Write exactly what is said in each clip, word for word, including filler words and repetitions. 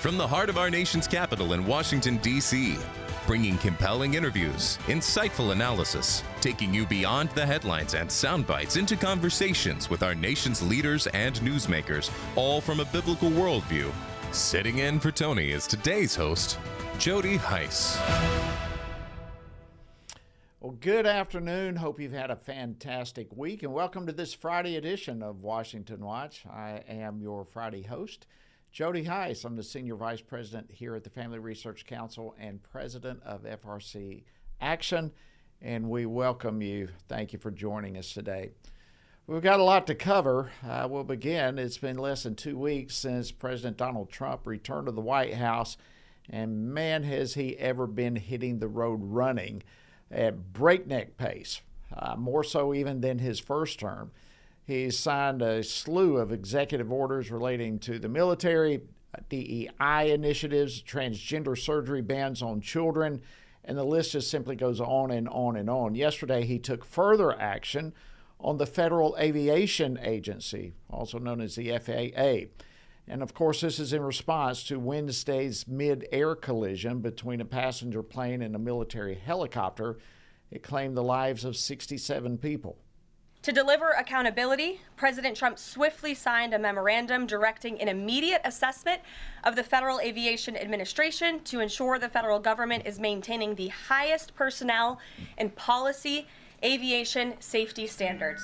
From the heart of our nation's capital in Washington, D C, bringing compelling interviews, insightful analysis, taking you beyond the headlines and sound bites into conversations with our nation's leaders and newsmakers, all from a biblical worldview. Sitting in for Tony is today's host, Jody Hice. Well, good afternoon. Hope you've had a fantastic week, and welcome to this Friday edition of Washington Watch. I am your Friday host, Jody Hice. I'm the Senior Vice President here at the Family Research Council and President of F R C Action, and we welcome you. Thank you for joining us today. We've got a lot to cover. Uh, we'll begin. It's been less than two weeks since President Donald Trump returned to the White House, and man, has he ever been hitting the road running at breakneck pace, uh, more so even than his first term. He's signed a slew of executive orders relating to the military, D E I initiatives, transgender surgery bans on children, and the list just simply goes on and on and on. Yesterday, he took further action on the Federal Aviation Agency, also known as the F A A. And of course, this is in response to Wednesday's mid-air collision between a passenger plane and a military helicopter. It claimed the lives of sixty-seven people. To deliver accountability, President Trump swiftly signed a memorandum directing an immediate assessment of the Federal Aviation Administration to ensure the federal government is maintaining the highest personnel and policy aviation safety standards.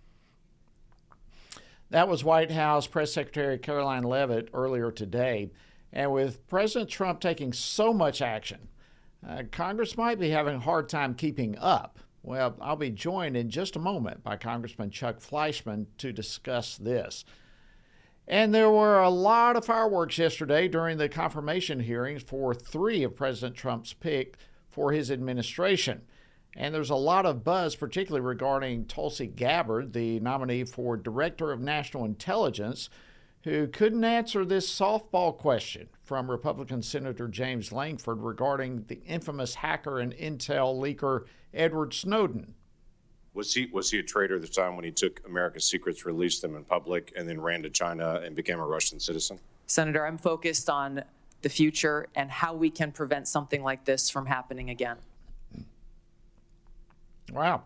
That was White House Press Secretary Caroline Leavitt earlier today. And with President Trump taking so much action, uh, Congress might be having a hard time keeping up. Well, I'll be joined in just a moment by Congressman Chuck Fleischmann to discuss this. And there were a lot of fireworks yesterday during the confirmation hearings for three of President Trump's picks for his administration. And there's a lot of buzz, particularly regarding Tulsi Gabbard, the nominee for Director of National Intelligence, who couldn't answer this softball question from Republican Senator James Lankford regarding the infamous hacker and intel leaker Edward Snowden. Was he was he a traitor at the time when he took America's secrets, released them in public, and then ran to China and became a Russian citizen? Senator, I'm focused on the future and how we can prevent something like this from happening again. Wow.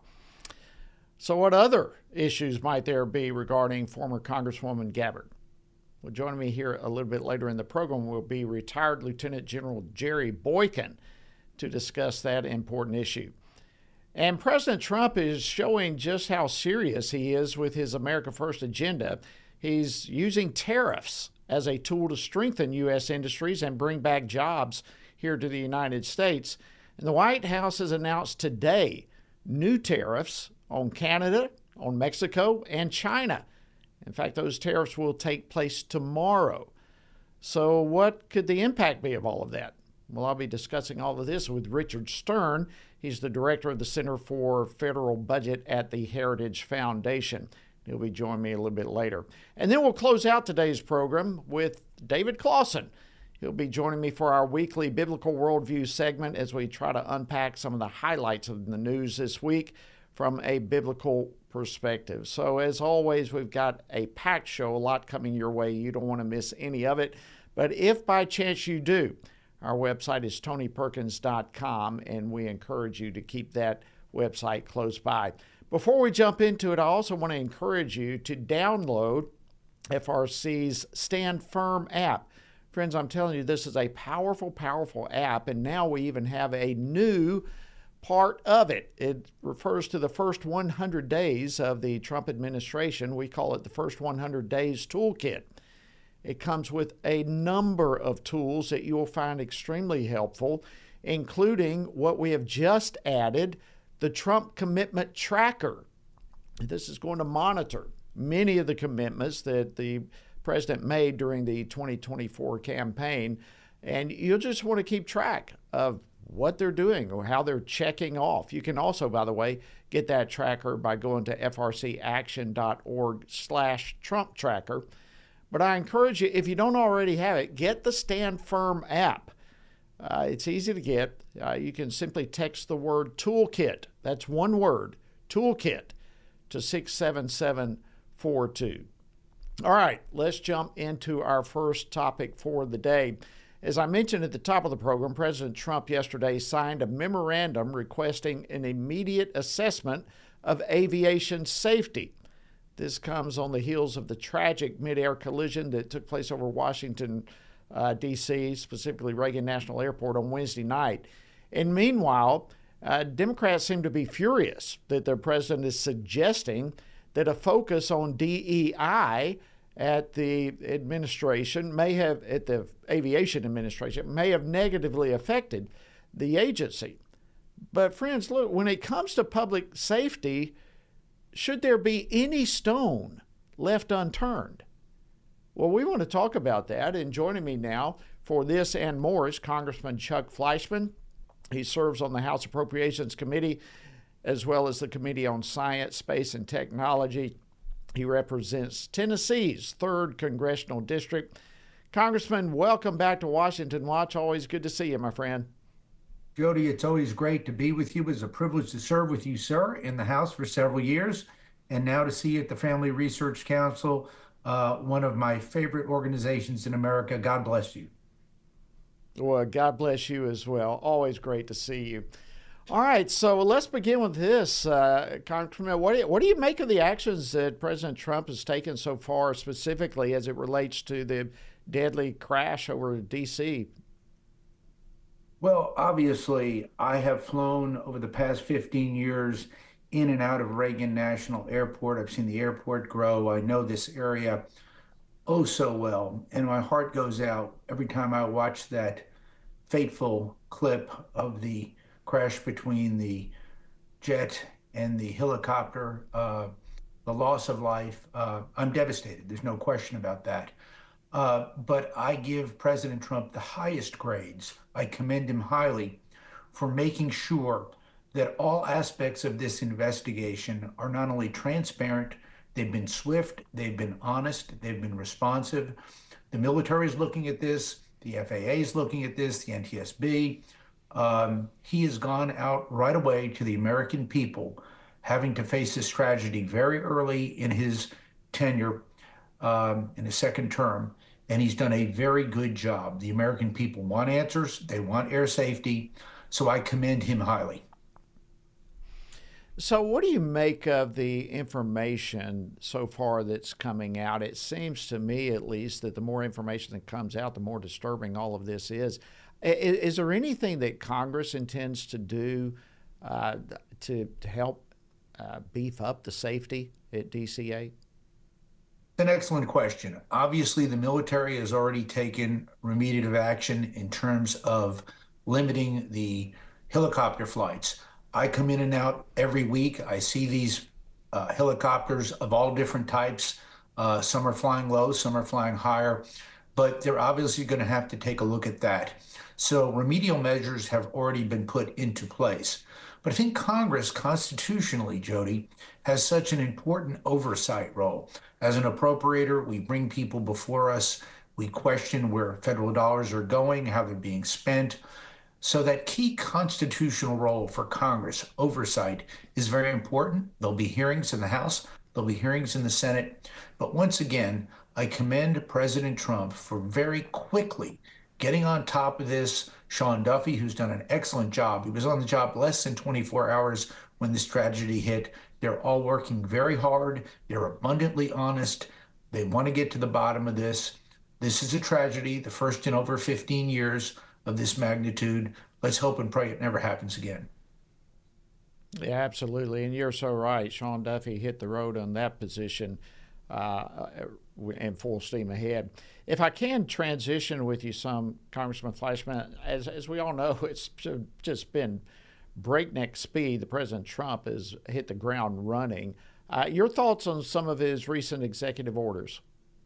So what other issues might there be regarding former Congresswoman Gabbard? Well, joining me here a little bit later in the program will be retired Lieutenant General Jerry Boykin to discuss that important issue. And President Trump is showing just how serious he is with his America First agenda. He's using tariffs as a tool to strengthen U S industries and bring back jobs here to the United States. And the White House has announced today new tariffs on Canada, on Mexico, and China. In fact, those tariffs will take place tomorrow. So what could the impact be of all of that? Well, I'll be discussing all of this with Richard Stern. He's the director of the Center for Federal Budget at the Heritage Foundation. He'll be joining me a little bit later. And then we'll close out today's program with David Clausen. He'll be joining me for our weekly Biblical Worldview segment as we try to unpack some of the highlights of the news this week from a biblical perspective. So as always, we've got a packed show, a lot coming your way. You don't want to miss any of it. But if by chance you do, our website is tony perkins dot com, and we encourage you to keep that website close by. Before we jump into it, I also want to encourage you to download F R C's Stand Firm app. Friends, I'm telling you, this is a powerful, powerful app, and now we even have a new part of it. It refers to the first one hundred days of the Trump administration. We call it the First one hundred Days Toolkit. It comes with a number of tools that you will find extremely helpful, including what we have just added, the Trump Commitment Tracker. This is going to monitor many of the commitments that the president made during the twenty twenty-four campaign, and you'll just want to keep track of what they're doing or how they're checking off. You can also, by the way, get that tracker by going to f r c action dot org slash Trump tracker. But I encourage you, if you don't already have it, get the Stand Firm app. Uh, it's easy to get. Uh, you can simply text the word toolkit. That's one word, toolkit, to six seven seven four two. All right, let's jump into our first topic for the day. As I mentioned at the top of the program, President Trump yesterday signed a memorandum requesting an immediate assessment of aviation safety. This comes on the heels of the tragic mid-air collision that took place over Washington, uh, D C, specifically Reagan National Airport on Wednesday night. And meanwhile, uh, Democrats seem to be furious that their president is suggesting that a focus on D E I at the administration may have, at the aviation administration, may have negatively affected the agency. But friends, look, when it comes to public safety, should there be any stone left unturned? Well, we want to talk about that, and joining me now for this and more is Congressman Chuck Fleischmann. He serves on the House Appropriations Committee as well as the Committee on Science, Space, and Technology. He represents Tennessee's third Congressional District. Congressman, welcome back to Washington Watch. Always good to see you, my friend. Jody, it's always great to be with you. It was a privilege to serve with you, sir, in the House for several years, and now to see you at the Family Research Council, uh, one of my favorite organizations in America. God bless you. Well, God bless you as well. Always great to see you. All right, so let's begin with this. Uh, Congressman, what do, you, what do you make of the actions that President Trump has taken so far, specifically as it relates to the deadly crash over D C? Well, obviously, I have flown over the past fifteen years in and out of Reagan National Airport. I've seen the airport grow. I know this area oh so well, and my heart goes out every time I watch that fateful clip of the crash between the jet and the helicopter, uh, the loss of life. Uh, I'm devastated. There's no question about that. Uh, but I give President Trump the highest grades. I commend him highly for making sure that all aspects of this investigation are not only transparent, they've been swift, they've been honest, they've been responsive. The military is looking at this, the F A A is looking at this, the N T S B. Um, he has gone out right away to the American people, having to face this tragedy very early in his tenure, um, in his second term, and he's done a very good job. The American people want answers, they want air safety, so I commend him highly. So what do you make of the information so far that's coming out? It seems to me, at least, that the more information that comes out, the more disturbing all of this is. Is, is there anything that Congress intends to do uh, to, to help uh, beef up the safety at D C eight? An excellent question. Obviously, the military has already taken remediative action in terms of limiting the helicopter flights. I come in and out every week. I see these uh, helicopters of all different types. Uh, some are flying low, some are flying higher, but they're obviously going to have to take a look at that. So remedial measures have already been put into place. But I think Congress constitutionally, Jody, has such an important oversight role. As an appropriator, we bring people before us. We question where federal dollars are going, how they're being spent. So that key constitutional role for Congress, oversight, is very important. There'll be hearings in the House. There'll be hearings in the Senate. But once again, I commend President Trump for very quickly getting on top of this. Sean Duffy, who's done an excellent job. He was on the job less than twenty-four hours when this tragedy hit. They're all working very hard. They're abundantly honest. They want to get to the bottom of this. This is a tragedy, the first in over fifteen years of this magnitude. Let's hope and pray it never happens again. Yeah, absolutely. And you're so right. Sean Duffy hit the road on that position uh, in full steam ahead. If I can transition with you some, Congressman Fleischmann, as, as we all know, it's just been breakneck speed. The President Trump has hit the ground running. Uh, your thoughts on some of his recent executive orders?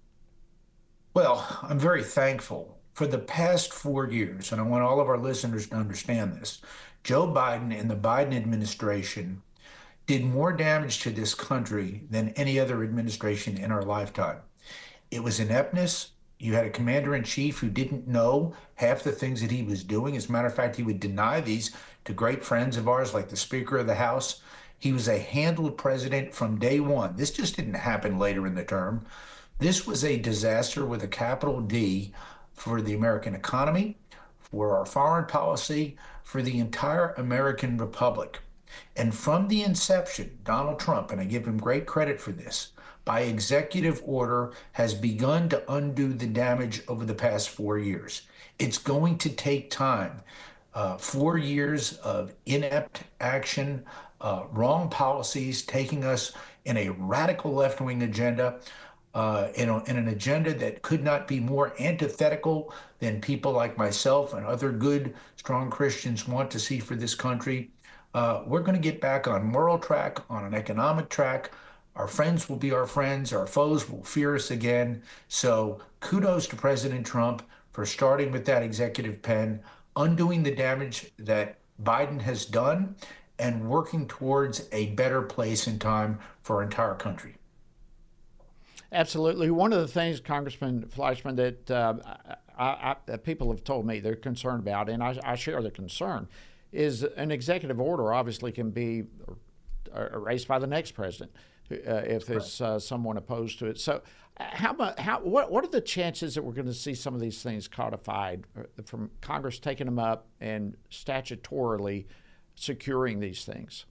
Well, I'm very thankful. For the past four years, and I want all of our listeners to understand this, Joe Biden and the Biden administration did more damage to this country than any other administration in our lifetime. It was ineptness. You had a commander-in-chief who didn't know half the things that he was doing. As a matter of fact, he would deny these to great friends of ours like the Speaker of the House. He was a handled president from day one. This just didn't happen later in the term. This was a disaster with a capital D for the American economy, for our foreign policy, for the entire American republic. And from the inception, Donald Trump, and I give him great credit for this, by executive order has begun to undo the damage over the past four years. It's going to take time. Uh, four years of inept action, uh, wrong policies, taking us in a radical left-wing agenda, uh, in, a, in an agenda that could not be more antithetical than people like myself and other good, strong Christians want to see for this country. Uh, we're going to get back on moral track, on an economic track. Our friends will be our friends. Our foes will fear us again. So kudos to President Trump for starting with that executive pen, undoing the damage that Biden has done, and working towards a better place in time for our entire country. Absolutely. One of the things, Congressman Fleischmann, that uh, I, I, people have told me they're concerned about, and I, I share the concern, is an executive order obviously can be erased by the next president uh, if there's uh, someone opposed to it. So how about, how, what, what are the chances that we're going to see some of these things codified from Congress taking them up and statutorily securing these things?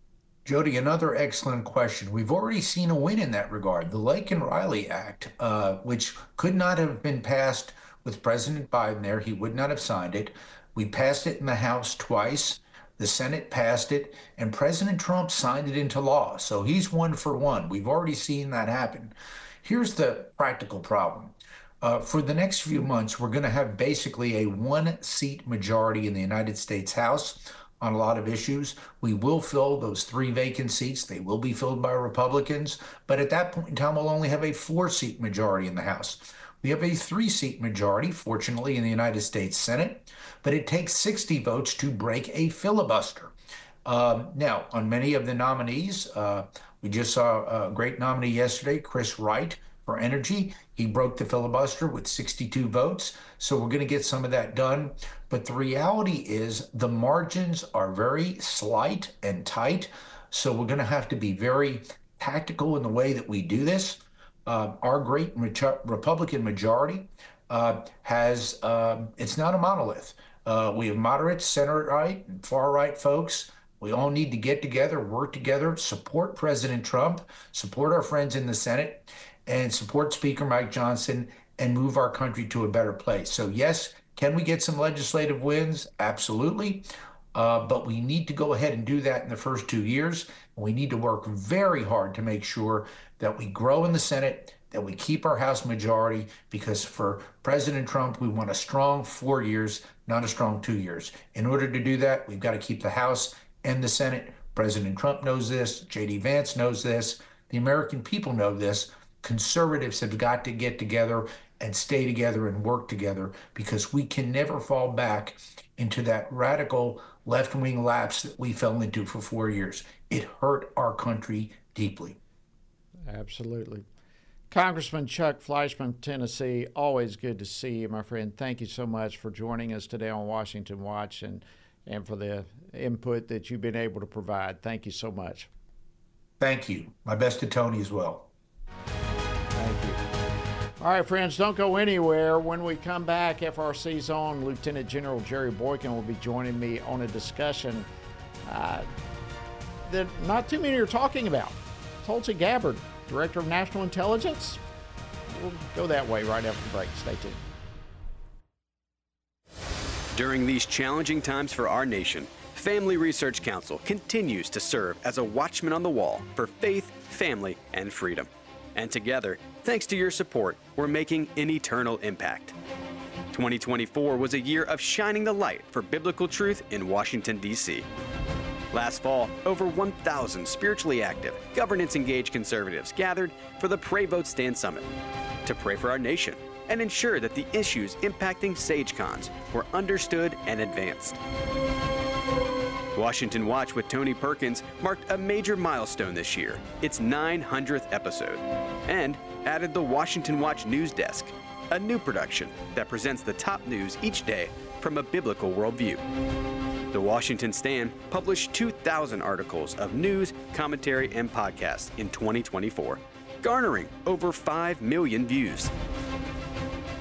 Jody, another excellent question. We've already seen a win in that regard. The Laken-Riley Act, uh, which could not have been passed with President Biden there. He would not have signed it. We passed it in the House twice. The Senate passed it, and President Trump signed it into law. So he's one for one. We've already seen that happen. Here's the practical problem. Uh, for the next few months, we're going to have basically a one-seat majority in the United States House on a lot of issues. We will fill those three vacant seats. They will be filled by Republicans. But at that point in time, we'll only have a four-seat majority in the House. We have a three-seat majority, fortunately, in the United States Senate, but it takes sixty votes to break a filibuster. Um, now, on many of the nominees, uh, we just saw a great nominee yesterday, Chris Wright, for energy. He broke the filibuster with sixty-two votes, so we're going to get some of that done. But the reality is the margins are very slight and tight, so we're going to have to be very tactical in the way that we do this. Uh, our great Republican majority uh, has, uh, it's not a monolith. Uh, we have moderate, center-right, and far-right folks. We all need to get together, work together, support President Trump, support our friends in the Senate, and support Speaker Mike Johnson, and move our country to a better place. So yes, can we get some legislative wins? Absolutely. Uh, but we need to go ahead and do that in the first two years. We need to work very hard to make sure that we grow in the Senate, that we keep our House majority, because for President Trump, we want a strong four years, not a strong two years. In order to do that, we've got to keep the House and the Senate. President Trump knows this. J D Vance knows this. The American people know this. Conservatives have got to get together and stay together and work together, because we can never fall back into that radical left-wing lapse that we fell into for four years. It hurt our country deeply. Absolutely. Congressman Chuck Fleischmann, Tennessee, always good to see you, my friend. Thank you so much for joining us today on Washington Watch, and, and for the input that you've been able to provide. Thank you so much. Thank you. My best to Tony as well. Thank you. All right, friends, don't go anywhere. When we come back, F R C's own Lieutenant General Jerry Boykin will be joining me on a discussion uh, that not too many are talking about. Tulsi Gabbard, Director of National Intelligence. We'll go that way right after the break. Stay tuned. During these challenging times for our nation, Family Research Council continues to serve as a watchman on the wall for faith, family, and freedom. And together, thanks to your support, we're making an eternal impact. twenty twenty-four was a year of shining the light for biblical truth in Washington, D C Last fall, over one thousand spiritually active, governance-engaged conservatives gathered for the Pray Vote Stand Summit to pray for our nation and ensure that the issues impacting SageCons were understood and advanced. Washington Watch with Tony Perkins marked a major milestone this year, its nine hundredth episode, and added the Washington Watch News Desk, a new production that presents the top news each day from a biblical worldview. The Washington Stand published two thousand articles of news, commentary, and podcasts in twenty twenty-four, garnering over five million views.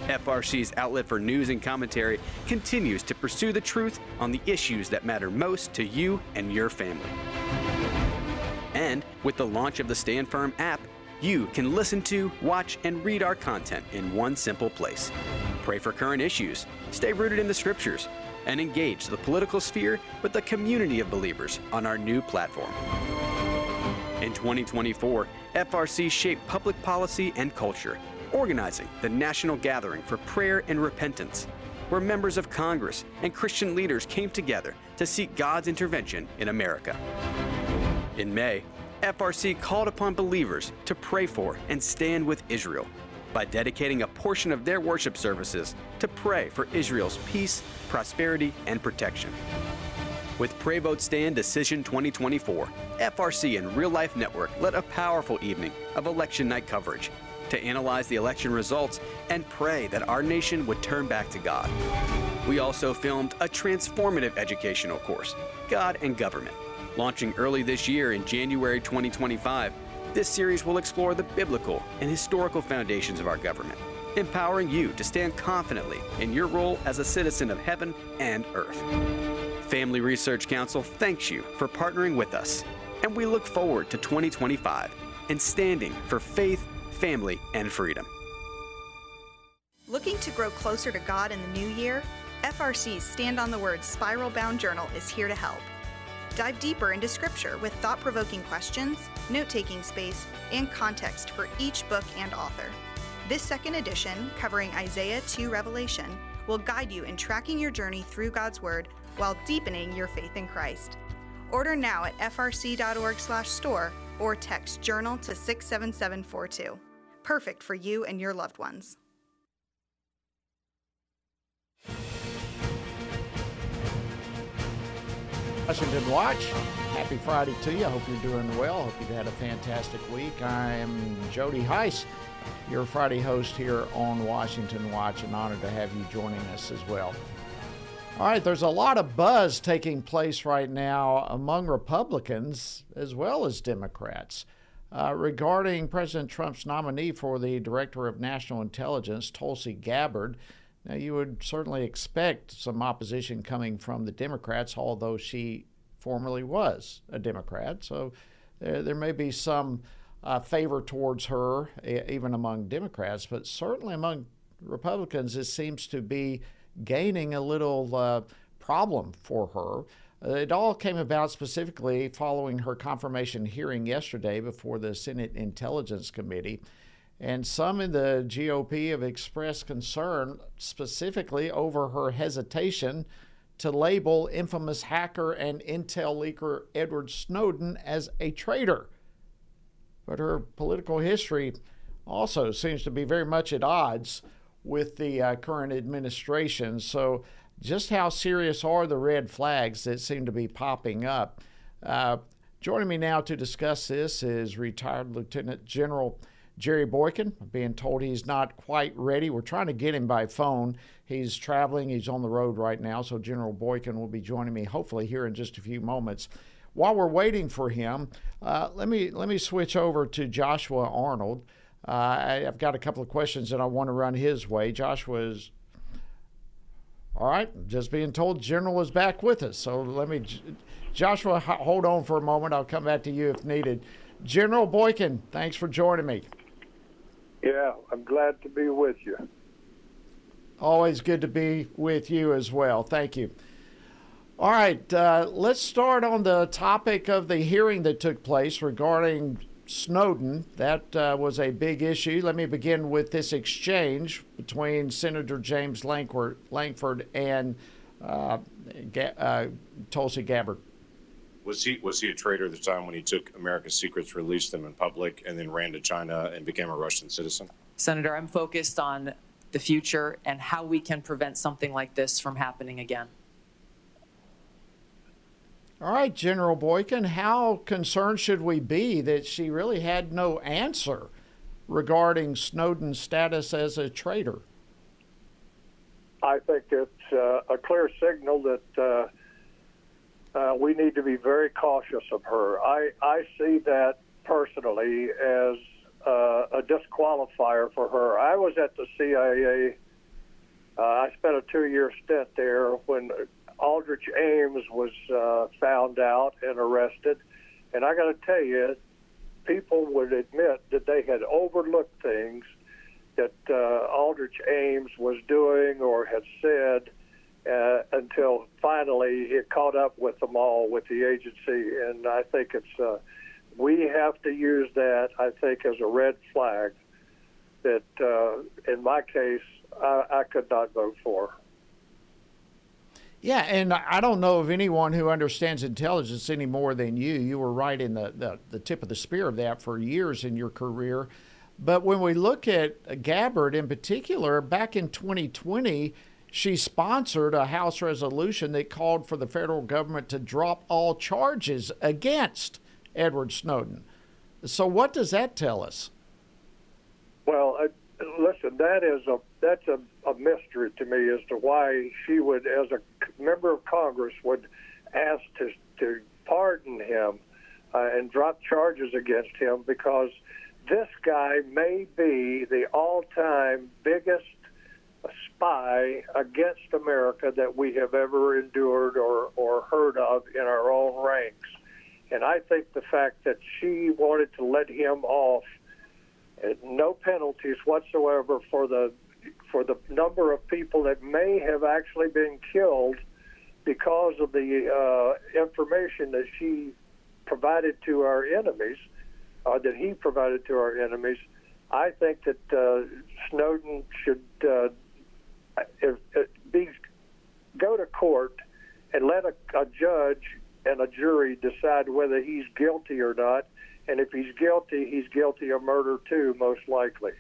F R C's outlet for news and commentary continues to pursue the truth on the issues that matter most to you and your family. And with the launch of the Stand Firm app, you can listen to, watch, and read our content in one simple place. Pray for current issues, stay rooted in the scriptures, and engage the political sphere with a community of believers on our new platform. In twenty twenty-four, F R C shaped public policy and culture, organizing the National Gathering for Prayer and Repentance, where members of Congress and Christian leaders came together to seek God's intervention in America. In May, F R C called upon believers to pray for and stand with Israel by dedicating a portion of their worship services to pray for Israel's peace, prosperity, and protection. With Pray Vote Stand Decision twenty twenty-four, F R C and Real Life Network led a powerful evening of election night coverage to analyze the election results and pray that our nation would turn back to God. We also filmed a transformative educational course, God and Government. Launching early this year in January twenty twenty-five, this series will explore the biblical and historical foundations of our government, empowering you to stand confidently in your role as a citizen of heaven and earth. Family Research Council thanks you for partnering with us, and we look forward to twenty twenty-five and standing for faith, family, and freedom. Looking to grow closer to God in the new year? F R C's Stand on the Word Spiral Bound Journal is here to help. Dive deeper into Scripture with thought-provoking questions, note-taking space, and context for each book and author. This second edition, covering Isaiah to Revelation, will guide you in tracking your journey through God's Word while deepening your faith in Christ. Order now at f r c dot org slash store or text journal to six seven seven four two. Perfect for you and your loved ones. Washington Watch, happy Friday to you. I hope you're doing well. I hope you've had a fantastic week. I am Jody Heiss, your Friday host here on Washington Watch, and honored to have you joining us as well. All right, there's a lot of buzz taking place right now among Republicans as well as Democrats uh, regarding President Trump's nominee for the Director of National Intelligence, Tulsi Gabbard. Now, you would certainly expect some opposition coming from the Democrats, although she formerly was a Democrat. So there, there may be some uh, favor towards her, even among Democrats, but certainly among Republicans, it seems to be gaining a little uh, problem for her. Uh, it all came about specifically following her confirmation hearing yesterday before the Senate Intelligence Committee. And some in the G O P have expressed concern specifically over her hesitation to label infamous hacker and intel leaker Edward Snowden as a traitor. But her political history also seems to be very much at odds with the uh, current administration. So just how serious are the red flags that seem to be popping up? Uh, joining me now to discuss this is retired Lieutenant General Jerry Boykin. I'm being told he's not quite ready. We're trying to get him by phone. He's traveling. He's on the road right now. So General Boykin will be joining me hopefully here in just a few moments. While we're waiting for him, uh, let me let me switch over to Joshua Arnold. Uh, I, I've got a couple of questions that I want to run his way. Joshua's all right. Just being told General is back with us. So let me, Joshua, hold on for a moment. I'll come back to you if needed. General Boykin, thanks for joining me. Yeah, I'm glad to be with you. Always good to be with you as well. Thank you. All right, uh, let's start on the topic of the hearing that took place regarding Snowden. That uh, was a big issue. Let me begin with this exchange between Senator James Lankford, Lankford and uh, Ga- uh, Tulsi Gabbard. Was he was he a traitor at the time when he took America's secrets, released them in public, and then ran to China and became a Russian citizen? Senator, I'm focused on the future and how we can prevent something like this from happening again. All right, General Boykin, how concerned should we be that she really had no answer regarding Snowden's status as a traitor? I think it's uh, a clear signal that uh, uh, we need to be very cautious of her. I, I see that personally as uh, a disqualifier for her. I was at the C I A Uh, I spent a two-year stint there when Aldrich Ames was uh, found out and arrested. And I got to tell you, people would admit that they had overlooked things that uh, Aldrich Ames was doing or had said uh, until finally it caught up with them all, with the agency. And I think it's uh, we have to use that, I think, as a red flag that, uh, in my case, I, I could not vote for. Yeah, and I don't know of anyone who understands intelligence any more than you. You were right in the, the, the tip of the spear of that for years in your career. But when we look at Gabbard in particular, back in twenty twenty, she sponsored a House resolution that called for the federal government to drop all charges against Edward Snowden. So what does that tell us? Well, uh, listen, that is a that's a, a mystery to me as to why she would, as a member of Congress, would ask to to pardon him uh, and drop charges against him, because this guy may be the all-time biggest spy against America that we have ever endured or, or heard of in our own ranks. And I think the fact that she wanted to let him off, no penalties whatsoever for the for the number of people that may have actually been killed because of the uh, information that she provided to our enemies, uh, that he provided to our enemies. I think that uh, Snowden should uh, if, if be, go to court and let a, a judge and a jury decide whether he's guilty or not. And if he's guilty, he's guilty of murder too, most likely.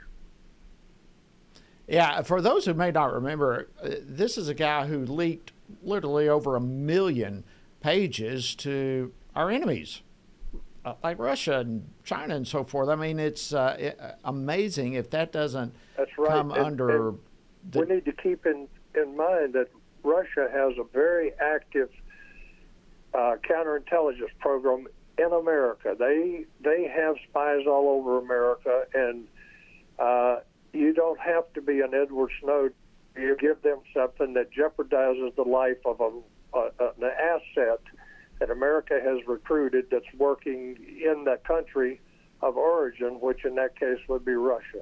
Yeah, for those who may not remember, uh, this is a guy who leaked literally over a million pages to our enemies, uh, like Russia and China and so forth. I mean, it's uh, it, amazing if that doesn't That's right. come and, under... And the... we need to keep in, in mind that Russia has a very active uh, counterintelligence program in America. They they have spies all over America, and uh, you don't have to be an Edward Snowden. You give them something that jeopardizes the life of a, a, an asset that America has recruited that's working in the country of origin, which in that case would be Russia.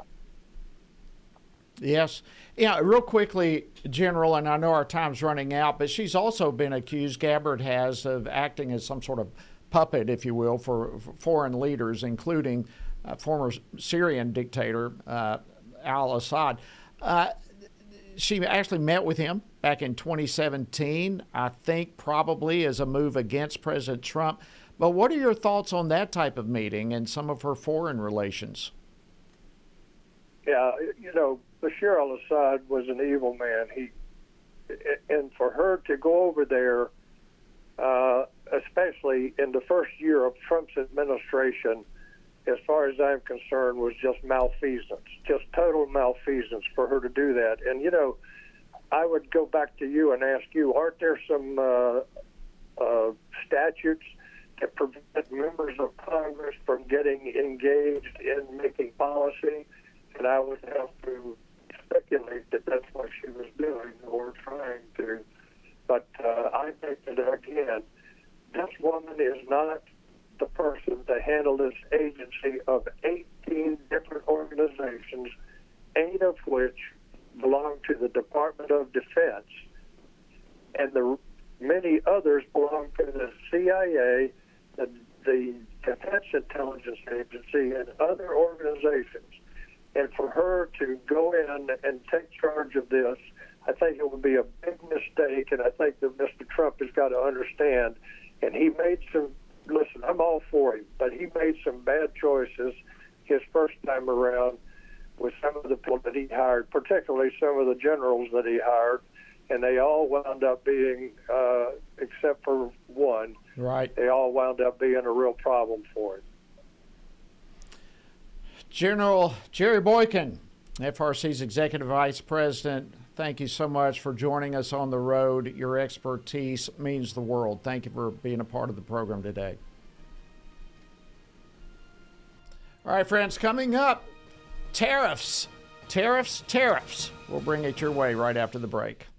Yes. Yeah, real quickly, General, and I know our time's running out, but she's also been accused, Gabbard has, of acting as some sort of puppet, if you will, for, for foreign leaders, including uh, former Syrian dictator uh, al-Assad. Uh, she actually met with him back in twenty seventeen, I think probably as a move against President Trump. But what are your thoughts on that type of meeting and some of her foreign relations? Yeah, you know, Bashar al-Assad was an evil man. He, and for her to go over there, uh, especially in the first year of Trump's administration, as far as I'm concerned, was just malfeasance, just total malfeasance for her to do that. And, you know, I would go back to you and ask you, aren't there some uh, uh, statutes that prevent members of Congress from getting engaged in making policy? And I would have to speculate that that's what she was doing or trying to. But uh, I think that, again, this woman is not the person to handle this agency of eighteen different organizations, eight of which belong to the Department of Defense, and the many others belong to the C I A, the, the Defense Intelligence Agency, and other organizations. And for her to go in and take charge of this, I think it would be a big mistake, and I think that Mister Trump has got to understand. And he made some, listen, I'm all for him, but he made some bad choices his first time around with some of the people that he hired, particularly some of the generals that he hired, and they all wound up being, uh, except for one, right? They all wound up being a real problem for him. General Jerry Boykin, F R C's Executive Vice President, thank you so much for joining us on the road. Your expertise means the world. Thank you for being a part of the program today. All right, friends, coming up, tariffs Tariffs, tariffs. We'll bring it your way right after the break.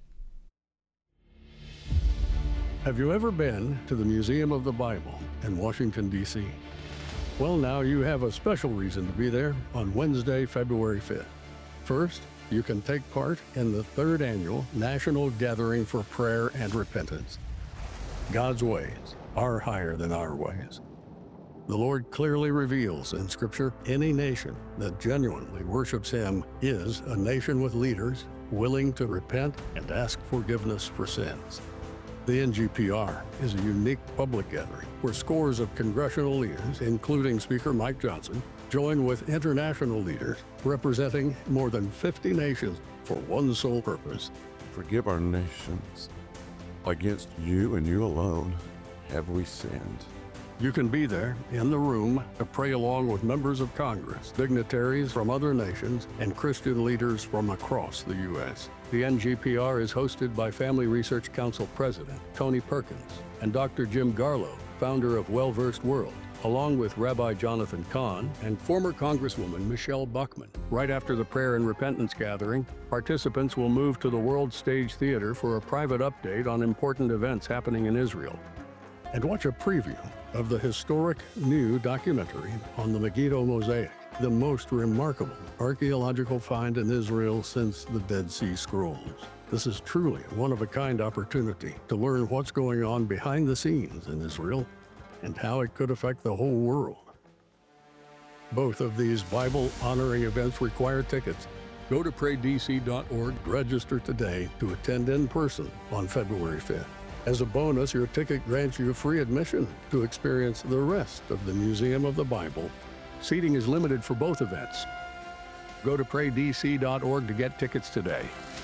Have you ever been to the Museum of the Bible in Washington, D C? Well, now you have a special reason to be there on Wednesday, February fifth. First, you can take part in the third annual National Gathering for Prayer and Repentance. God's ways are higher than our ways. The Lord clearly reveals in Scripture any nation that genuinely worships Him is a nation with leaders willing to repent and ask forgiveness for sins. The N G P R is a unique public gathering where scores of congressional leaders, including Speaker Mike Johnson, join with international leaders representing more than fifty nations for one sole purpose. Forgive our nations. Against you and you alone have we sinned. You can be there in the room to pray along with members of Congress, dignitaries from other nations, and Christian leaders from across the U S The N G P R is hosted by Family Research Council President Tony Perkins and Doctor Jim Garlow, founder of Well-Versed World, along with Rabbi Jonathan Cahn and former Congresswoman Michelle Bachmann. Right after the prayer and repentance gathering, participants will move to the World Stage Theater for a private update on important events happening in Israel, and watch a preview of the historic new documentary on the Megiddo Mosaic, the most remarkable archaeological find in Israel since the Dead Sea Scrolls. This is truly a one-of-a-kind opportunity to learn what's going on behind the scenes in Israel and how it could affect the whole world. Both of these Bible-honoring events require tickets. Go to pray D C dot org, register today to attend in person on February fifth. As a bonus, your ticket grants you free admission to experience the rest of the Museum of the Bible. Seating is limited for both events. Go to pray D C dot org to get tickets today.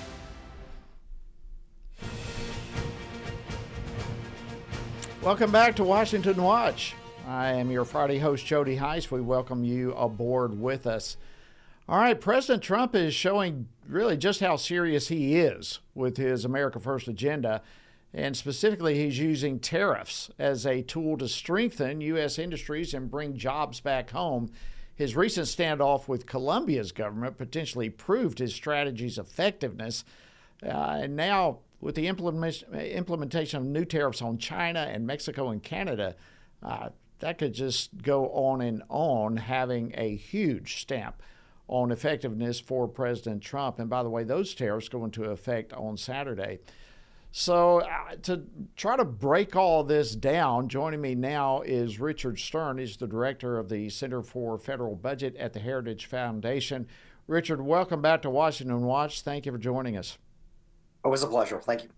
Welcome back to Washington Watch. I am your Friday host, Jody Heiss. We welcome you aboard with us. All right, President Trump is showing really just how serious he is with his America First agenda. And specifically, he's using tariffs as a tool to strengthen U S industries and bring jobs back home. His recent standoff with Colombia's government potentially proved his strategy's effectiveness. Uh, and now, with the implement- implementation of new tariffs on China and Mexico and Canada, uh, that could just go on and on, having a huge stamp on effectiveness for President Trump. And by the way, those tariffs go into effect on Saturday. So uh, to try to break all this down, joining me now is Richard Stern. He's the director of the Center for Federal Budget at the Heritage Foundation. Richard, welcome back to Washington Watch. Thank you for joining us. Always a pleasure. Thank you.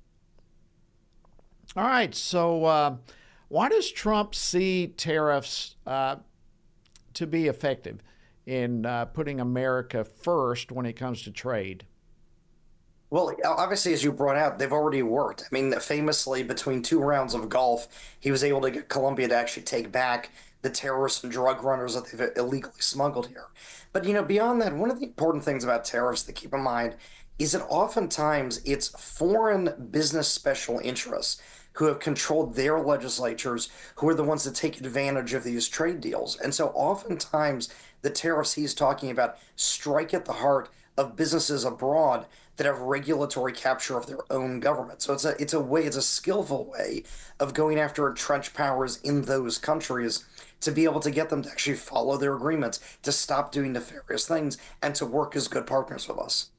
All right. So uh, why does Trump see tariffs uh, to be effective in uh, putting America first when it comes to trade? Well, obviously, as you brought out, they've already worked. I mean, famously, between two rounds of golf, he was able to get Colombia to actually take back the terrorists and drug runners that they've illegally smuggled here. But, you know, beyond that, one of the important things about tariffs to keep in mind is that oftentimes it's foreign business special interests who have controlled their legislatures, who are the ones that take advantage of these trade deals. And so oftentimes the tariffs he's talking about strike at the heart of businesses abroad that have regulatory capture of their own government. So it's a it's a way, it's a skillful way of going after entrenched powers in those countries to be able to get them to actually follow their agreements, to stop doing nefarious things, and to work as good partners with us.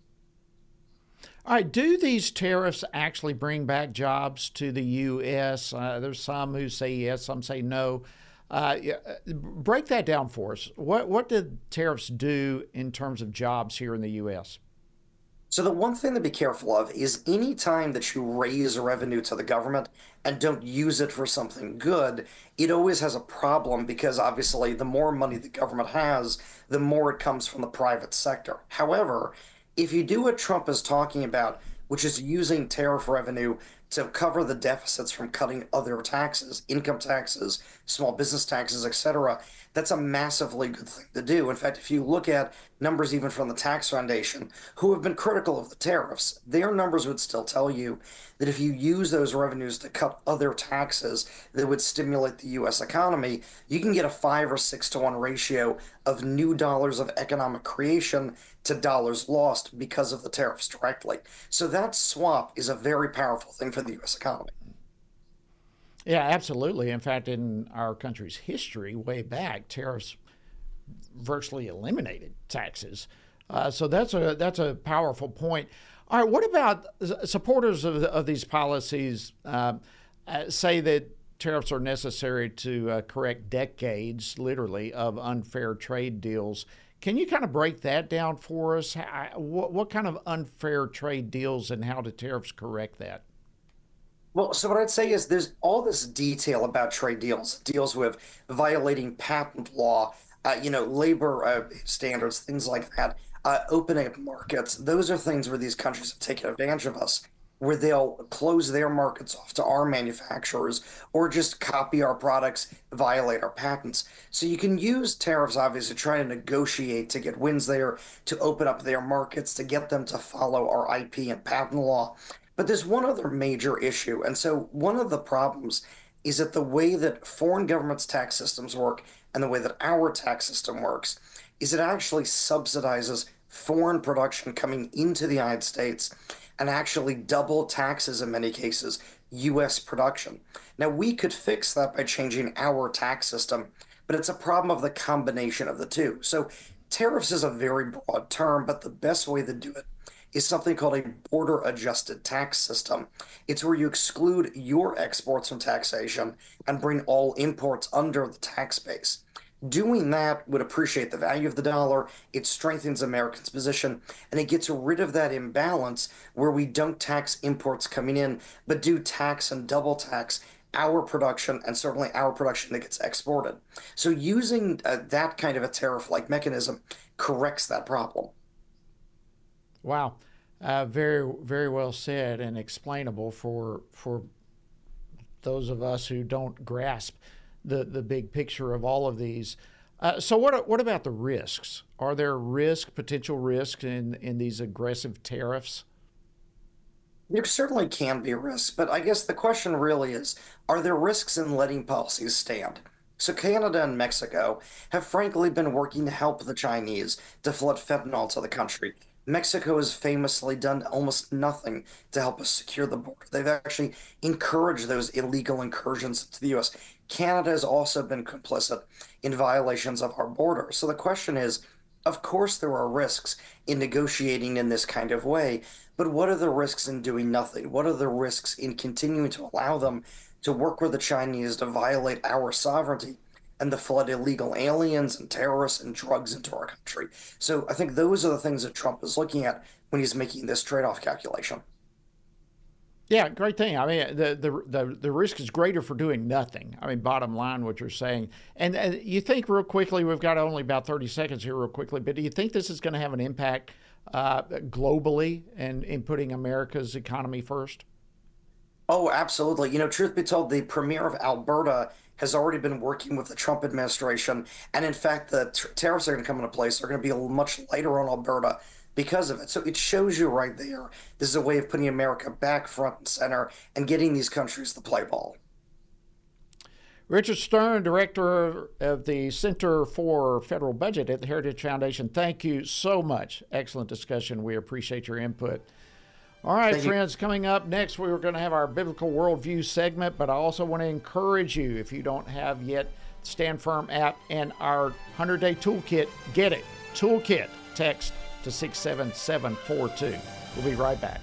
All right, do these tariffs actually bring back jobs to the U S? Uh, there's some who say yes, some say no. Uh, break that down for us. What what did tariffs do in terms of jobs here in the U S? So the one thing to be careful of is any time that you raise revenue to the government and don't use it for something good, it always has a problem because obviously the more money the government has, the more it comes from the private sector. However, if you do what Trump is talking about, which is using tariff revenue to cover the deficits from cutting other taxes, income taxes, small business taxes, et cetera. That's a massively good thing to do. In fact, if you look at numbers even from the Tax Foundation, who have been critical of the tariffs, their numbers would still tell you that if you use those revenues to cut other taxes that would stimulate the U S economy, you can get a five or six to one ratio of new dollars of economic creation to dollars lost because of the tariffs directly. So that swap is a very powerful thing for the U S economy. Yeah, absolutely. In fact, in our country's history, way back, tariffs virtually eliminated taxes. Uh, so that's a that's a powerful point. All right, what about supporters of, of these policies uh, uh, say that tariffs are necessary to uh, correct decades, literally, of unfair trade deals? Can you kind of break that down for us? How, what, what kind of unfair trade deals and how do tariffs correct that? Well, so what I'd say is there's all this detail about trade deals, deals with violating patent law, uh, you know, labor uh, standards, things like that, uh, opening up markets. Those are things where these countries have taken advantage of us, where they'll close their markets off to our manufacturers or just copy our products, violate our patents. So you can use tariffs, obviously, to try to negotiate to get wins there, to open up their markets, to get them to follow our I P and patent law. But there's one other major issue. And so one of the problems is that the way that foreign governments' tax systems work and the way that our tax system works is it actually subsidizes foreign production coming into the United States and actually double taxes in many cases U S production. Now, we could fix that by changing our tax system, but it's a problem of the combination of the two. So tariffs is a very broad term, but the best way to do it is something called a border adjusted tax system. It's where you exclude your exports from taxation and bring all imports under the tax base. Doing that would appreciate the value of the dollar, it strengthens Americans' position, and it gets rid of that imbalance where we don't tax imports coming in, but do tax and double tax our production and certainly our production that gets exported. So using uh, that kind of a tariff-like mechanism corrects that problem. Wow, uh, very, very well said and explainable for for those of us who don't grasp the, the big picture of all of these. Uh, so what what about the risks? Are there risk, potential risks in, in these aggressive tariffs? There certainly can be risks, but I guess the question really is, are there risks in letting policies stand? So Canada and Mexico have frankly been working to help the Chinese to flood fentanyl to the country. Mexico has famously done almost nothing to help us secure the border. They've actually encouraged those illegal incursions into the U S. Canada has also been complicit in violations of our border. So the question is, of course there are risks in negotiating in this kind of way, but what are the risks in doing nothing? What are the risks in continuing to allow them to work with the Chinese to violate our sovereignty and to flood illegal aliens and terrorists and drugs into our country? So I think those are the things that Trump is looking at when he's making this trade-off calculation. Yeah, great thing. I mean, the, the the the risk is greater for doing nothing. I mean, bottom line, what you're saying. And, and you think real quickly, we've got only about thirty seconds here real quickly, but do you think this is going to have an impact uh, globally and in putting America's economy first? Oh, absolutely. You know, truth be told, the premier of Alberta has already been working with the Trump administration. And in fact, the t- tariffs are going to come into place. They're going to be a little much lighter on Alberta because of it. So it shows you right there, this is a way of putting America back front and center and getting these countries to play ball. Richard Stern, director of the Center for Federal Budget at the Heritage Foundation, thank you so much. Excellent discussion. We appreciate your input. All right, Thank friends, you. Coming up next, we are going to have our Biblical Worldview segment, but I also want to encourage you, if you don't have yet the Stand Firm app and our hundred-day toolkit, get it. Toolkit, text to six seven seven four two. We'll be right back.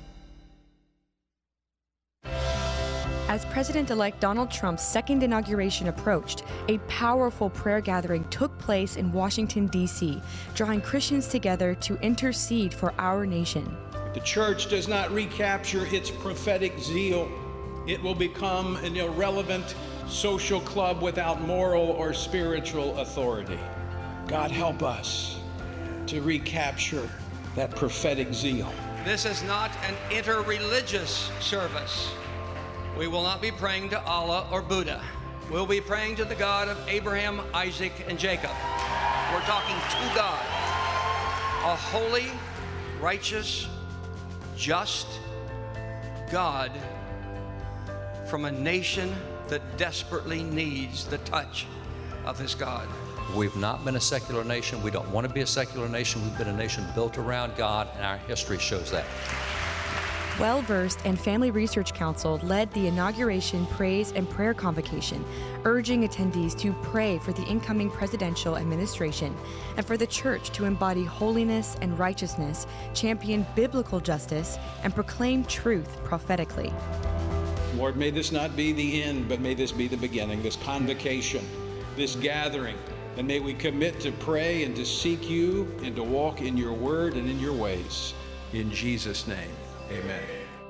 As President-elect Donald Trump's second inauguration approached, a powerful prayer gathering took place in Washington, D C, drawing Christians together to intercede for our nation. The church does not recapture its prophetic zeal, it will become an irrelevant social club without moral or spiritual authority. God help us to recapture that prophetic zeal. This is not an interreligious service. We will not be praying to Allah or Buddha. We'll be praying to the God of Abraham, Isaac, and Jacob. We're talking to God, a holy, righteous, just God from a nation that desperately needs the touch of this God. We've not been a secular nation. We don't want to be a secular nation. We've been a nation built around God, and our history shows that. Well-versed and Family Research Council led the inauguration praise and prayer convocation, urging attendees to pray for the incoming presidential administration and for the church to embody holiness and righteousness, champion biblical justice, and proclaim truth prophetically. Lord, may this not be the end, but may this be the beginning, this convocation, this gathering. And may we commit to pray and to seek you and to walk in your word and in your ways. In Jesus' name, amen.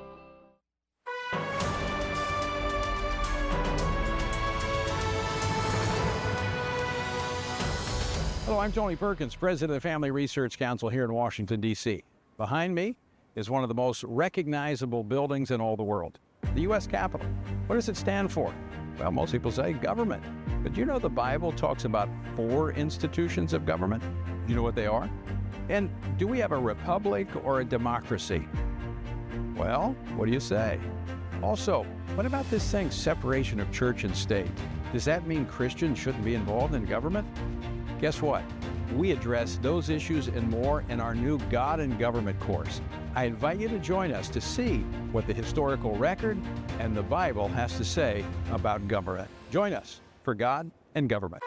Hello, I'm Tony Perkins, president of the Family Research Council here in Washington, D C Behind me is one of the most recognizable buildings in all the world, the U S Capitol. What does it stand for? Well, most people say government. But you know the Bible talks about four institutions of government? You know what they are? And do we have a republic or a democracy? Well, what do you say? Also, what about this thing, separation of church and state? Does that mean Christians shouldn't be involved in government? Guess what? We address those issues and more in our new God and Government course. I invite you to join us to see what the historical record and the Bible has to say about government. Join us for God and Government.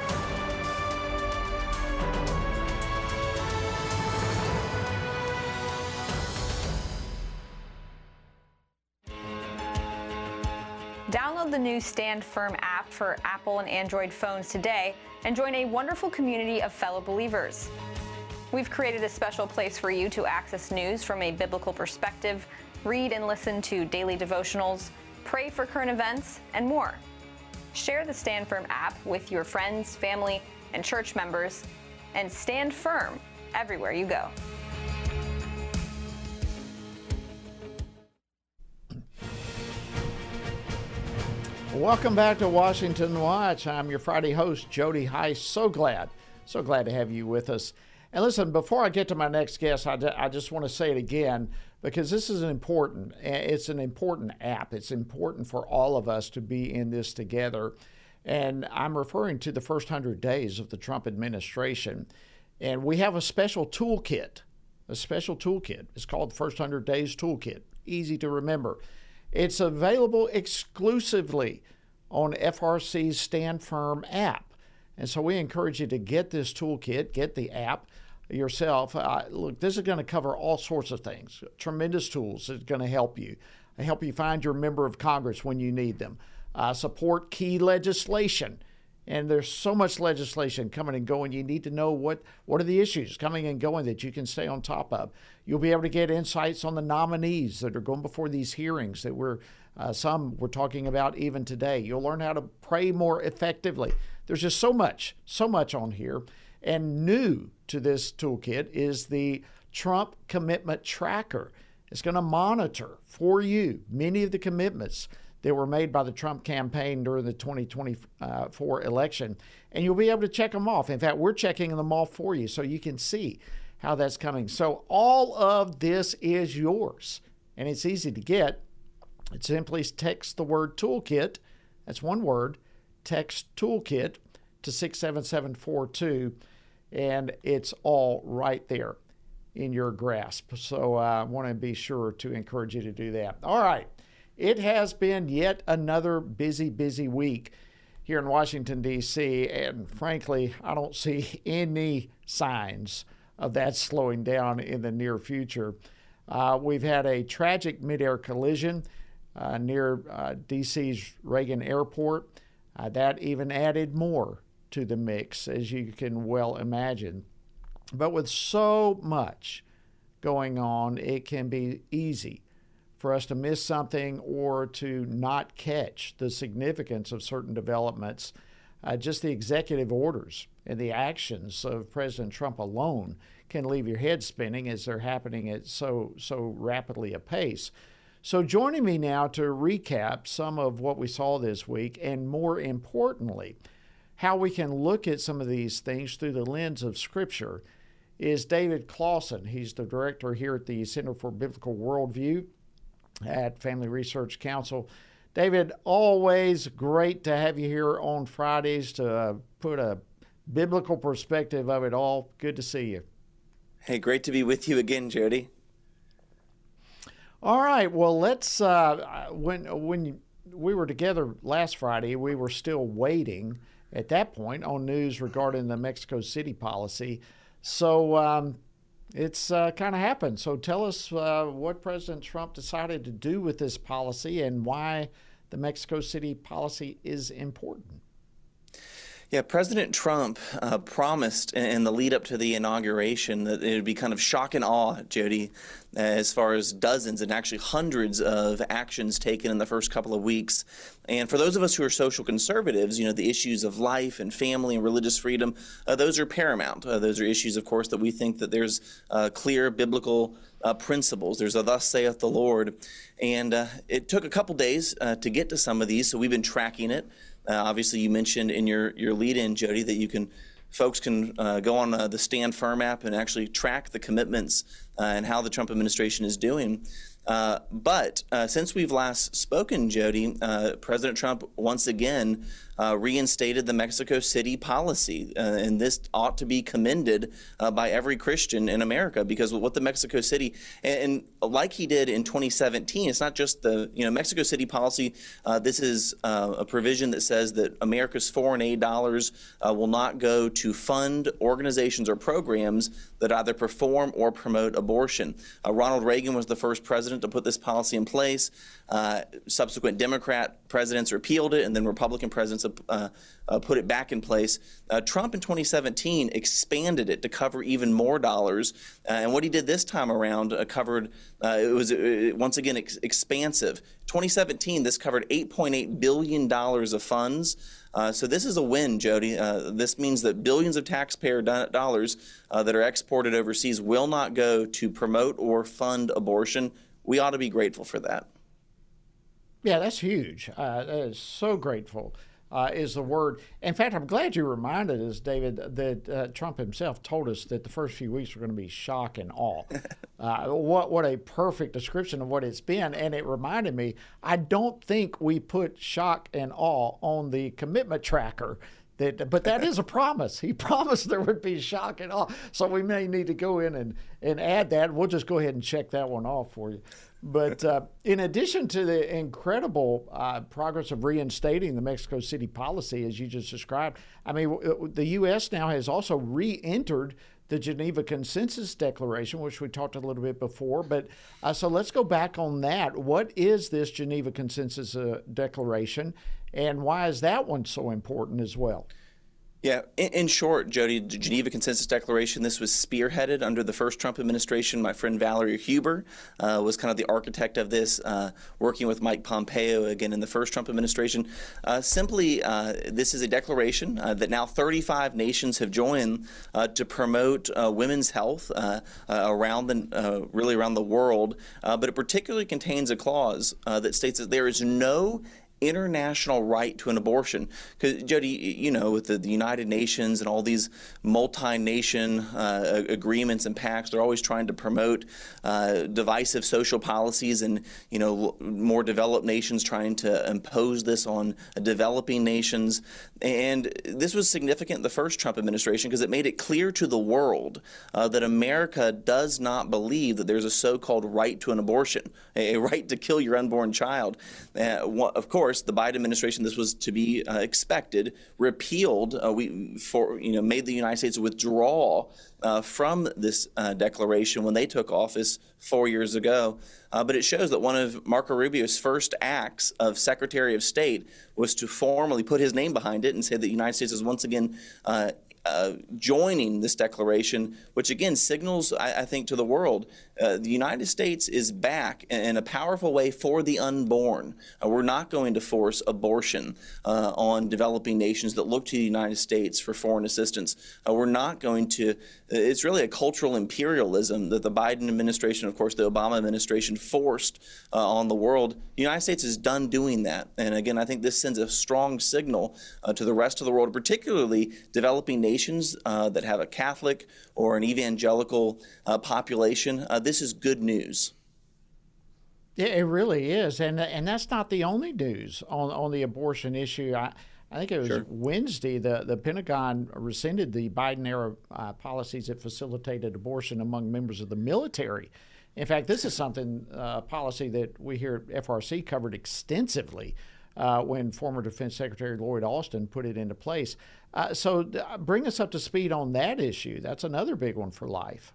Download the new Stand Firm app for Apple and Android phones today and join a wonderful community of fellow believers. We've created a special place for you to access news from a biblical perspective, read and listen to daily devotionals, pray for current events, and more. Share the Stand Firm app with your friends, family, and church members, and stand firm everywhere you go. Welcome back to Washington Watch. I'm your Friday host, Jody Heiss. So glad, so glad to have you with us. And listen, before I get to my next guest, I, I just want to say it again, because this is an important, it's an important app. It's important for all of us to be in this together. And I'm referring to the first hundred days of the Trump administration. And we have a special toolkit, a special toolkit. It's called the First Hundred Days Toolkit. Easy to remember. It's available exclusively on F R C's Stand Firm app. And so we encourage you to get this toolkit, get the app yourself. Uh, look, this is going to cover all sorts of things. Tremendous tools. It's going to help you. Help you find your member of Congress when you need them. Uh, support key legislation. And there's so much legislation coming and going. You need to know what, what are the issues coming and going that you can stay on top of. You'll be able to get insights on the nominees that are going before these hearings that we're, uh, some we're talking about even today. You'll learn how to pray more effectively. There's just so much, so much on here. And new to this toolkit is the Trump Commitment Tracker. It's going to monitor for you many of the commitments that were made by the Trump campaign during the twenty twenty-four election. And you'll be able to check them off. In fact, we're checking them off for you so you can see how that's coming. So all of this is yours, and it's easy to get. It simply text the word toolkit, that's one word, text toolkit to six seven seven four two, and it's all right there in your grasp. So uh, I want to be sure to encourage you to do that. All right. It has been yet another busy, busy week here in Washington, D C, and frankly, I don't see any signs of that slowing down in the near future. Uh, we've had a tragic mid-air collision uh, near uh, D C's Reagan Airport. Uh, that even added more to the mix, as you can well imagine. But with so much going on, it can be easy for us to miss something or to not catch the significance of certain developments. Uh, just the executive orders and the actions of President Trump alone can leave your head spinning as they're happening at so so rapidly a pace. So joining me now to recap some of what we saw this week, and more importantly, how we can look at some of these things through the lens of Scripture, is David Closson. He's the director here at the Center for Biblical Worldview at Family Research Council. David, always great to have you here on Fridays to uh, put a biblical perspective of it all. Good to see you. Hey, great to be with you again, Jody. All right. Well, let's. Uh, when when we were together last Friday, we were still waiting at that point on news regarding the Mexico City policy. So um, it's uh, kind of happened. So tell us uh, what President Trump decided to do with this policy and why the Mexico City policy is important. Yeah, President Trump uh, promised in the lead up to the inauguration that it would be kind of shock and awe, Jody, as far as dozens and actually hundreds of actions taken in the first couple of weeks. And for those of us who are social conservatives, you know, the issues of life and family and religious freedom, uh, those are paramount. Uh, those are issues, of course, that we think that there's uh, clear biblical uh, principles. There's a thus saith the Lord. And uh, it took a couple days uh, to get to some of these, so we've been tracking it. Uh, obviously, you mentioned in your, your lead-in, Jody, that you can folks can uh, go on uh, the Stand Firm app and actually track the commitments uh, and how the Trump administration is doing. Uh, but uh, since we've last spoken, Jody, uh, President Trump once again uh, reinstated the Mexico City policy, uh, and this ought to be commended uh, by every Christian in America, because what the Mexico City, and, and like he did in twenty seventeen, it's not just the you know Mexico City policy. Uh, this is uh, a provision that says that America's foreign aid dollars uh, will not go to fund organizations or programs that either perform or promote abortion. Uh, Ronald Reagan was the first president to put this policy in place. Uh, subsequent Democrat presidents repealed it, and then Republican presidents uh, uh, put it back in place. Uh, Trump in twenty seventeen expanded it to cover even more dollars, uh, and what he did this time around uh, covered, uh, it was uh, once again ex expansive. twenty seventeen, this covered eight point eight billion dollars of funds. Uh, so this is a win, Jody. Uh, this means that billions of taxpayer do dollars uh, that are exported overseas will not go to promote or fund abortion. We ought to be grateful for that. Yeah, that's huge. Uh, that is so grateful uh, is the word. In fact, I'm glad you reminded us, David, that uh, Trump himself told us that the first few weeks were going to be shock and awe. uh, what, what a perfect description of what it's been. And it reminded me, I don't think we put shock and awe on the commitment tracker. That, but that is a promise. He promised there would be shock and awe. So we may need to go in and, and add that. We'll just go ahead and check that one off for you. But uh, in addition to the incredible uh, progress of reinstating the Mexico City policy, as you just described, I mean, the U S now has also re-entered the Geneva Consensus Declaration, which we talked a little bit before. But uh, so let's go back on that. What is this Geneva Consensus uh, Declaration, and why is that one so important as well? Yeah, in, in short, Jody, the Geneva Consensus Declaration, this was spearheaded under the first Trump administration. My friend Valerie Huber uh, was kind of the architect of this, uh, working with Mike Pompeo, again, in the first Trump administration. Uh, simply, uh, this is a declaration uh, that now thirty-five nations have joined uh, to promote uh, women's health uh, uh, around the, uh, really around the world, uh, but it particularly contains a clause uh, that states that there is no international right to an abortion. Because, Jody, you know, with the, the United Nations and all these multi-nation uh, agreements and pacts, they're always trying to promote uh, divisive social policies, and, you know, more developed nations trying to impose this on developing nations. And this was significant in the first Trump administration because it made it clear to the world uh, that America does not believe that there's a so-called right to an abortion, a right to kill your unborn child. Uh, of course, the Biden administration, this was to be uh, expected, repealed, uh, we for you know made the United States withdraw uh, from this uh, declaration when they took office four years ago. Uh, but it shows that one of Marco Rubio's first acts of Secretary of State was to formally put his name behind it and say that the United States is once again uh, uh, joining this declaration, which again signals, I, I think, to the world, uh, the United States is back in, in a powerful way for the unborn. Uh, we're not going to force abortion uh, on developing nations that look to the United States for foreign assistance. Uh, we're not going to, it's really a cultural imperialism that the Biden administration, of course, the Obama administration forced uh, on the world. The United States is done doing that. And again, I think this sends a strong signal uh, to the rest of the world, particularly developing nations uh, that have a Catholic or an evangelical uh, population. Uh, this is good news. Yeah, it really is. And and that's not the only news on, on the abortion issue. I, I think it was sure. Wednesday, the, the Pentagon rescinded the Biden-era uh, policies that facilitated abortion among members of the military. In fact, this is something, a uh, policy that we here at F R C covered extensively uh, when former Defense Secretary Lloyd Austin put it into place. Uh, so uh, bring us up to speed on that issue. That's another big one for life.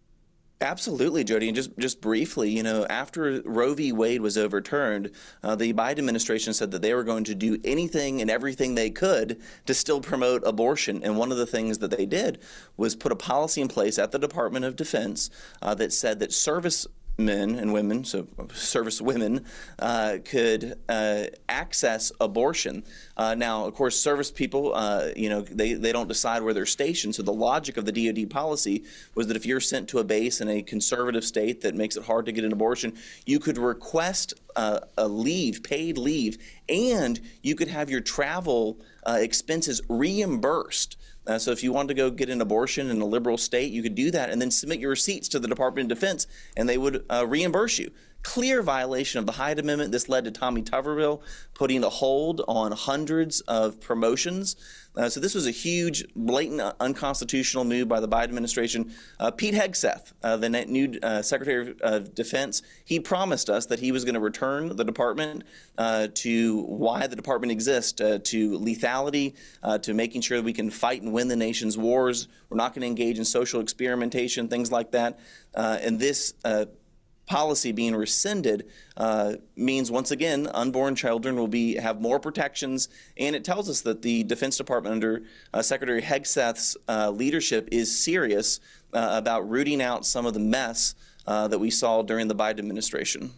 Absolutely, Jody. And just, just briefly, you know, after Roe v. Wade was overturned, uh, the Biden administration said that they were going to do anything and everything they could to still promote abortion. And one of the things that they did was put a policy in place at the Department of Defense uh, that said that service men and women, so service women, uh, could uh, access abortion. Uh, now, of course, service people, uh, you know, they, they don't decide where they're stationed. So the logic of the D O D policy was that if you're sent to a base in a conservative state that makes it hard to get an abortion, you could request uh, a leave, paid leave, and you could have your travel uh, expenses reimbursed. Uh, so if you wanted to go get an abortion in a liberal state, you could do that and then submit your receipts to the Department of Defense, and they would uh, reimburse you. Clear violation of the Hyde Amendment. This led to Tommy Tuberville putting a hold on hundreds of promotions. Uh, so this was a huge, blatant, uh, unconstitutional move by the Biden administration. Uh, Pete Hegseth, uh, the new uh, Secretary of Defense, he promised us that he was going to return the department uh, to why the department exists, uh, to lethality, uh, to making sure that we can fight and win the nation's wars. We're not going to engage in social experimentation, things like that. Uh, and this uh, policy being rescinded uh, means, once again, unborn children will be have more protections, and it tells us that the Defense Department under uh, Secretary Hegseth's uh, leadership is serious uh, about rooting out some of the mess uh, that we saw during the Biden administration.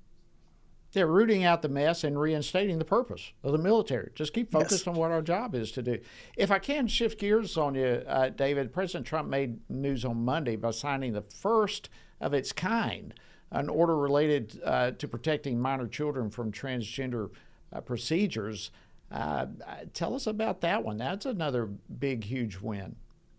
They're rooting out the mess and reinstating the purpose of the military. Just keep focused yes. on what our job is to do. If I can shift gears on you, uh, David, President Trump made news on Monday by signing the first of its kind, an order related uh, to protecting minor children from transgender uh, procedures. Uh, tell us about that one. That's another big, huge win.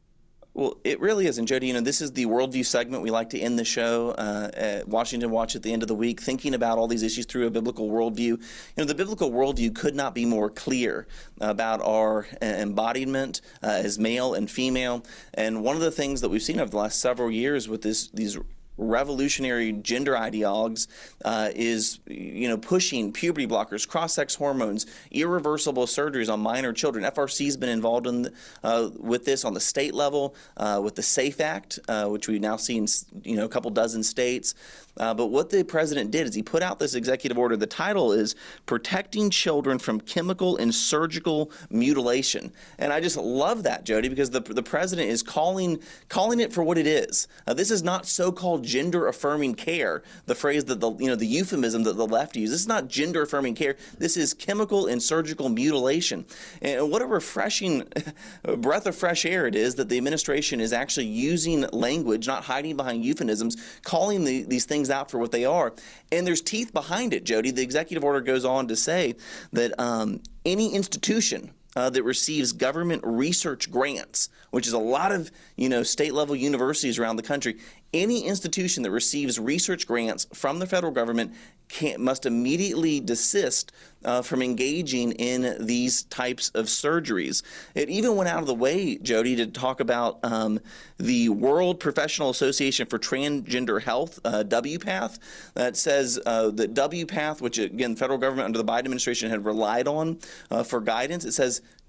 Well, it really is. And Jody, you know, this is the Worldview segment. We like to end the show uh, at Washington Watch at the end of the week, thinking about all these issues through a biblical worldview. You know, the biblical worldview could not be more clear about our embodiment uh, as male and female. And one of the things that we've seen over the last several years with this, these revolutionary gender ideologues uh, is, you know, pushing puberty blockers, cross-sex hormones, irreversible surgeries on minor children. F R C has been involved in uh, with this on the state level uh, with the SAFE Act, uh, which we now see in, you know, a couple dozen states. Uh, but what the president did is he put out this executive order. The title is Protecting Children from Chemical and Surgical Mutilation. And I just love that, Jody, because the the president is calling calling it for what it is. Uh, this is not so-called gender-affirming care, the phrase that the, you know, the euphemism that the left uses. This is not gender-affirming care. This is chemical and surgical mutilation. And what a refreshing breath of fresh air it is that the administration is actually using language, not hiding behind euphemisms, calling the, these things out for what they are. And there's teeth behind it, Jody. The executive order goes on to say that um, any institution Uh, that receives government research grants, which is a lot of, you know, state-level universities around the country. Any institution that receives research grants from the federal government can, must immediately desist uh, from engaging in these types of surgeries. It even went out of the way, Jody, to talk about um, the World Professional Association for Transgender Health, uh, W PATH, that says uh, that W PATH, which again the federal government under the Biden administration had relied on uh, for guidance, it says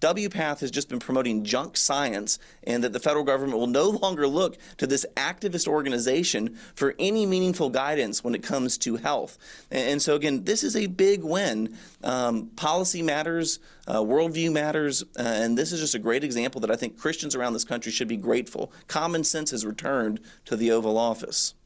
W PATH has just been promoting junk science, and that the federal government will no longer look to this activist organization for any meaningful guidance when it comes to health. And, and so, again, this is a big win. Um, policy matters, uh, worldview matters, uh, and this is just a great example that I think Christians around this country should be grateful. Common sense has returned to the Oval Office.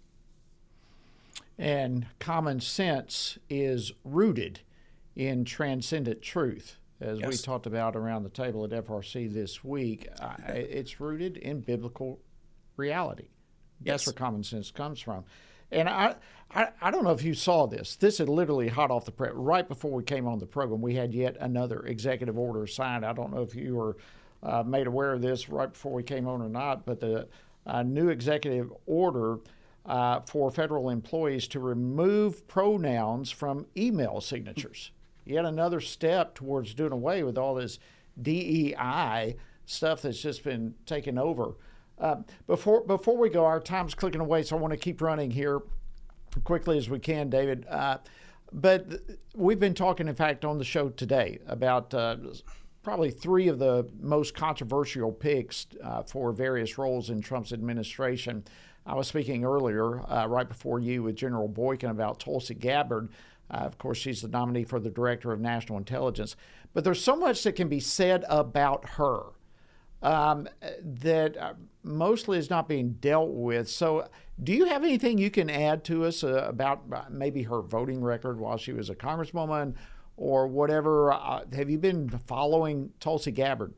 And common sense is rooted in transcendent truth. As Yes. we talked about around the table at F R C this week, uh, it's rooted in biblical reality. That's Yes. where common sense comes from. And I, I, I don't know if you saw this. This had literally hot off the press. Right before we came on the program, we had yet another executive order signed. I don't know if you were uh, made aware of this right before we came on or not, but the uh, new executive order uh, for federal employees to remove pronouns from email signatures. Yet another step towards doing away with all this D E I stuff that's just been taken over. Uh, before before we go, our time's clicking away, so I want to keep running here quickly as we can, David. Uh, but th- we've been talking, in fact, on the show today about uh, probably three of the most controversial picks uh, for various roles in Trump's administration. I was speaking earlier, uh, right before you, with General Boykin about Tulsi Gabbard. Uh, of course, she's the nominee for the Director of National Intelligence. But there's so much that can be said about her um, that uh, mostly is not being dealt with. So do you have anything you can add to us uh, about uh, maybe her voting record while she was a congresswoman or whatever? Uh, have you been following Tulsi Gabbard?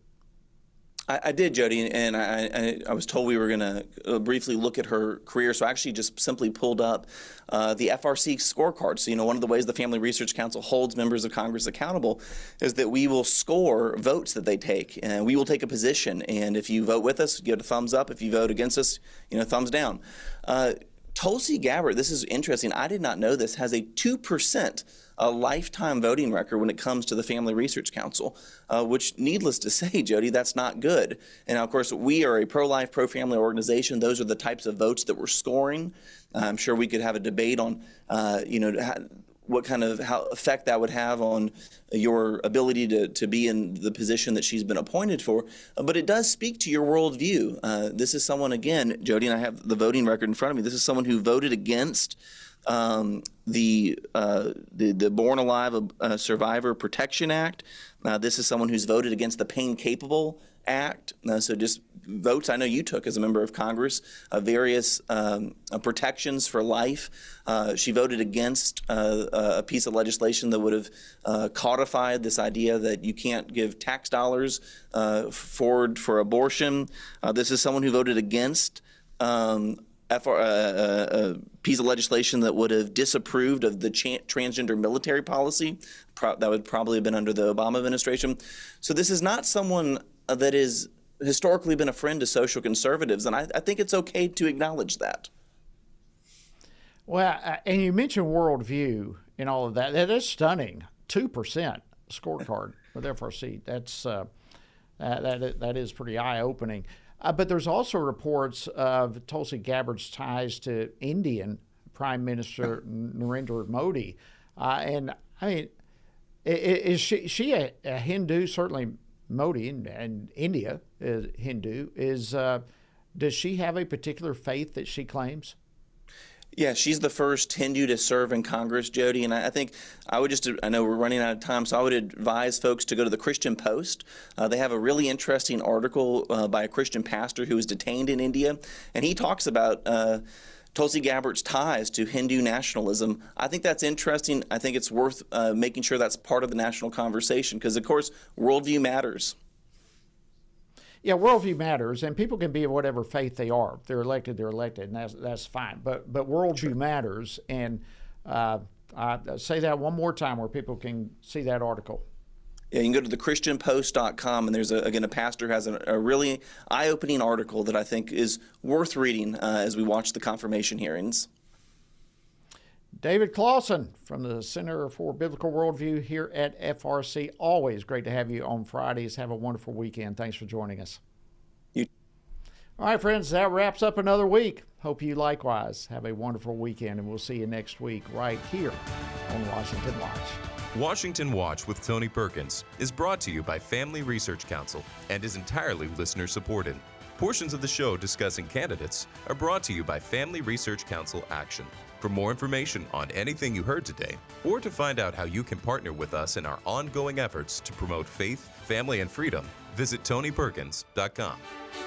I, I did, Jody, and I, I, I was told we were going to uh, briefly look at her career, so I actually just simply pulled up uh, the F R C scorecard. So, you know, one of the ways the Family Research Council holds members of Congress accountable is that we will score votes that they take, and we will take a position. And if you vote with us, give it a thumbs up. If you vote against us, you know, thumbs down. Uh, Tulsi Gabbard, this is interesting. I did not know this, has a two percent a lifetime voting record when it comes to the Family Research Council, uh, which, needless to say, Jody, that's not good. And of course, we are a pro-life, pro-family organization. Those are the types of votes that we're scoring. I'm sure we could have a debate on, uh, you know, how, what kind of how effect that would have on your ability to, to be in the position that she's been appointed for. Uh, but it does speak to your worldview. Uh, this is someone, again, Jody, and I have the voting record in front of me. This is someone who voted against Um, the, uh, the the Born Alive uh, Survivor Protection Act. Uh, this is someone who's voted against the Pain Capable Act. Uh, so just votes I know you took as a member of Congress, uh, various um, uh, protections for life. Uh, she voted against uh, a piece of legislation that would have uh, codified this idea that you can't give tax dollars uh, forward for abortion. Uh, this is someone who voted against um, F R, uh, uh, a piece of legislation that would have disapproved of the cha- transgender military policy. Pro- that would probably have been under the Obama administration. So this is not someone uh, that has historically been a friend to social conservatives, and I, I think it's okay to acknowledge that. Well, uh, and you mentioned worldview and all of that. That is stunning. two percent scorecard with F R C. That's uh, uh, that that is pretty eye-opening. Uh, but there's also reports of Tulsi Gabbard's ties to Indian Prime Minister Narendra Modi. Uh, and, I mean, is she, she a, a Hindu? Certainly Modi and, and India is Hindu. Is uh, does she have a particular faith that she claims? Yeah, she's the first Hindu to serve in Congress, Jody, and I, I think I would just, I know we're running out of time, so I would advise folks to go to the Christian Post. Uh, they have a really interesting article uh, by a Christian pastor who was detained in India, and he talks about uh, Tulsi Gabbard's ties to Hindu nationalism. I think that's interesting. I think it's worth uh, making sure that's part of the national conversation because, of course, worldview matters. Yeah, worldview matters, and people can be of whatever faith they are. If they're elected, they're elected, and that's that's fine. But but worldview sure. matters, and uh, I say that one more time where people can see that article. Yeah, you can go to the christian post dot com, and there's, a, again, a pastor has a, a really eye-opening article that I think is worth reading uh, as we watch the confirmation hearings. David Clausen from the Center for Biblical Worldview here at F R C. Always great to have you on Fridays. Have a wonderful weekend. Thanks for joining us. You. All right, friends, that wraps up another week. Hope you likewise have a wonderful weekend, and we'll see you next week right here on Washington Watch. Washington Watch with Tony Perkins is brought to you by Family Research Council and is entirely listener supported. Portions of the show discussing candidates are brought to you by Family Research Council Action. For more information on anything you heard today, or to find out how you can partner with us in our ongoing efforts to promote faith, family, and freedom, visit tony perkins dot com.